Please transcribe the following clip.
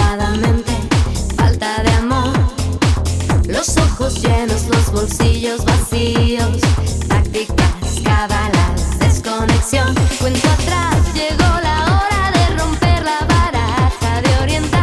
desesperadamente, falta de amor, los ojos llenos, los bolsillos vacíos, tácticas, cábalas, desconexión.